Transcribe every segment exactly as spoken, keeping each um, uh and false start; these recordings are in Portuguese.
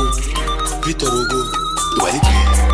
Novo, Vitor Hugo, do L P.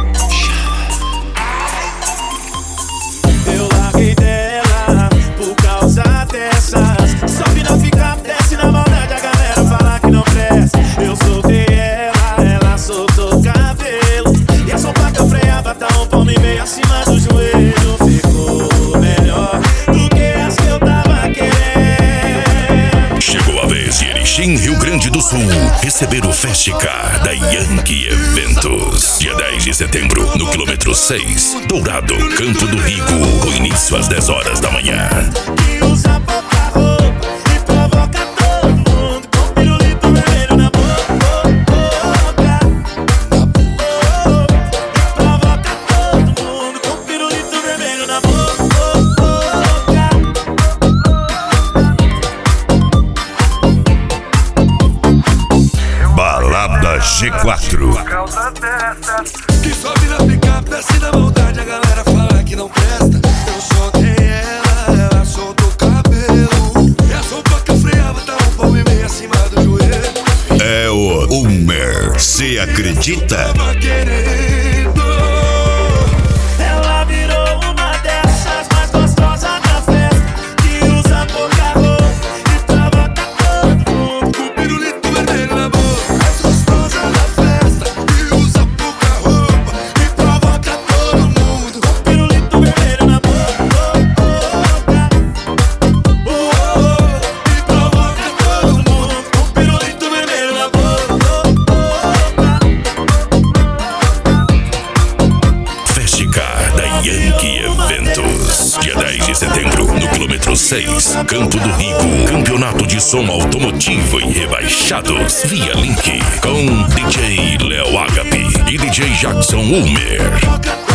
Eu larguei dela por causa dessas. Só que não fica, desce na maldade, a galera fala que não presta. Eu soltei ela, ela soltou o cabelo. E a sopa que eu freava tá um palmo e meio acima do joelho. Ficou melhor do que as que eu tava querendo. Chegou a vez de Erechim, Rio Grande do Sul, receber o Festicar da Yankee Eventos. Dia dez de setembro, no quilômetro seis, Dourado, Campo do Rico, com início às dez horas da manhã. Que usa pouca roupa e provoca todo mundo com pirulito vermelho na boca. E provoca todo mundo com pirulito vermelho na boca. Balada G quatro. Que sobe na picape, desce na maldade, a galera fala que não presta. Eu soltei ela, ela soltou o cabelo. E a sopa que eu freava tá um palmo e meio acima do joelho. É o Homer, cê acredita? Tava querendo. Ela virou uma dessas mais gostosas da festa, que usa pouca roupa e provoca todo mundo. Com pirulito vermelho na boca, mais gostosa da festa. Que usa pouca roupa e provoca todo mundo. Com pirulito vermelho na boca. E provoca todo mundo. Com pirulito vermelho na boca. Festicar da Yankee Eventos. Dia dez de setembro, no quilômetro seis, Campo do Rico. Campeonato de som automotivo e rebaixados via link com D J Léo Agape e D J Jackson Ulmer. Provoca